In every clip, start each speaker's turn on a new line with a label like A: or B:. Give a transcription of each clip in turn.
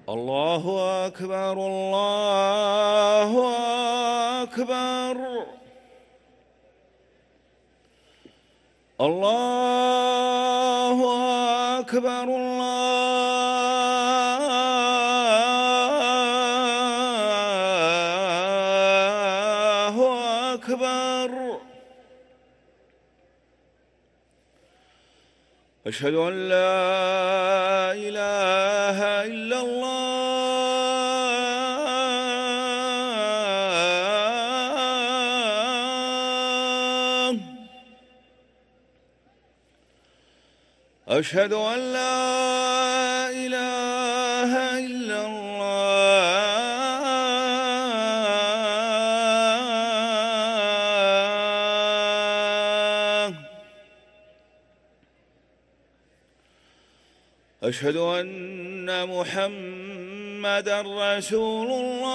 A: الله أكبر الله أكبر الله أكبر الله أكبر. أشهد أن لا إله إلا الله. أشهد أن لا إله إلا الله. أشهد أن محمدًا رسول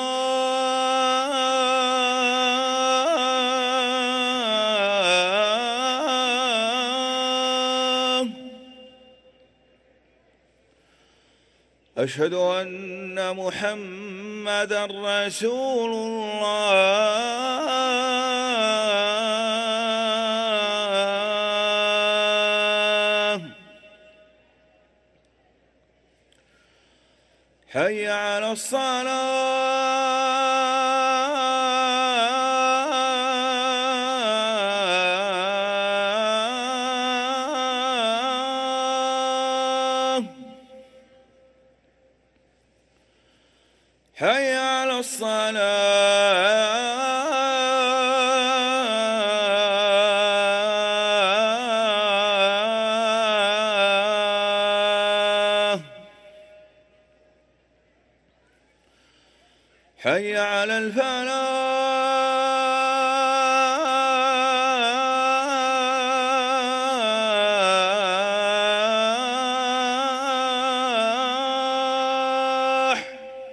A: الله. أشهد أن محمدًا رسول الله. حي على الصلاة. حي على الصلاة. حي على الفلاح.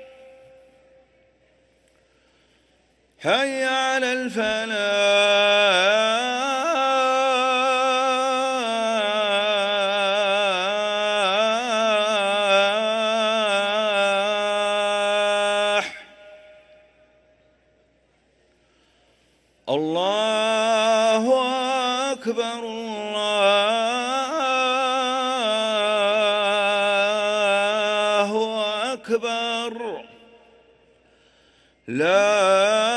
A: حي على الفلاح. الله أكبر الله أكبر. لا